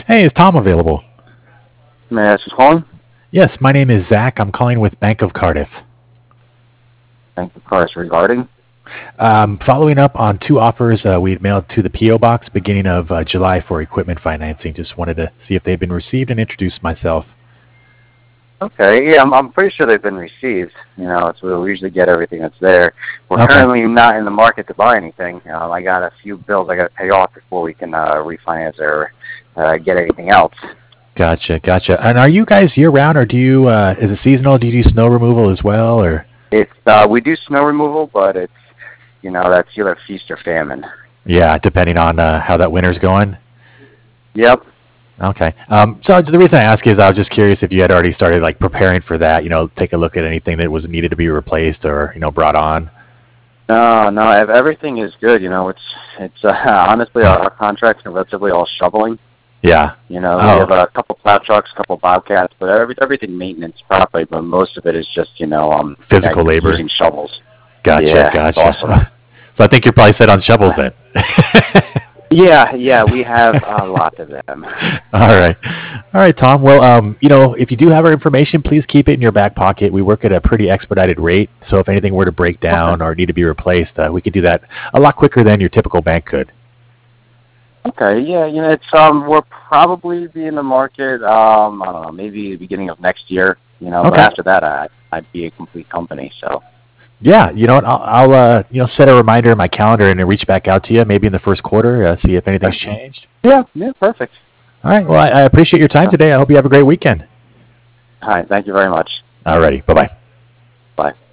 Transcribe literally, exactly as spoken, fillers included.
Hey, is Tom available? May I ask who's calling? Yes, my name is Zach. I'm calling with Bank of Cardiff. Thank you, Price, regarding. Um, following up on two offers uh, we had mailed to the P O box beginning of uh, July for equipment financing. Just wanted to see if they'd been received and introduce myself. Okay, yeah, I'm, I'm pretty sure they've been received. You know, so we usually get everything that's there. We're Okay. currently not in the market to buy anything. Um, I got a few bills I got to pay off before we can uh, refinance or uh, get anything else. Gotcha, gotcha. And are you guys year round, or do you? Uh, is it seasonal? Do you do snow removal as well, or? It's uh, we do snow removal, but it's you know that's either feast or famine. Yeah, depending on uh, how that winter's going. Yep. Okay. Um, so the reason I ask is I was just curious if you had already started like preparing for that. You know, take a look at anything that was needed to be replaced or you know brought on. No, no, ev- everything is good. You know, it's it's uh, honestly our, our contracts are relatively all shoveling. Yeah. You know, we Oh, have a couple plow trucks, a couple bobcats, but every, everything maintenance properly. But most of it is just you know um yeah, physical labor. using shovels. Gotcha, Yeah, it's gotcha. awesome. So I think you're probably set on shovels then. Yeah, yeah, we have a lot of them. All right. All right, Tom. Well, um, you know, if you do have our information, please keep it in your back pocket. We work at a pretty expedited rate. So if anything were to break Okay. down or need to be replaced, uh, we could do that a lot quicker than your typical bank could. Okay, yeah, you know, it's um, we'll probably be in the market. Um, I don't know, maybe the beginning of next year. You know, but Okay. after that, I I'd be a complete company. So Yeah, you know what? I'll, I'll uh, you know set a reminder in my calendar and then reach back out to you maybe in the first quarter, uh, see if anything's okay. changed. Yeah, yeah, perfect. All right. Well, I, I appreciate your time Uh, today. I hope you have a great weekend. All right, thank you very much. All righty. Bye bye. Bye.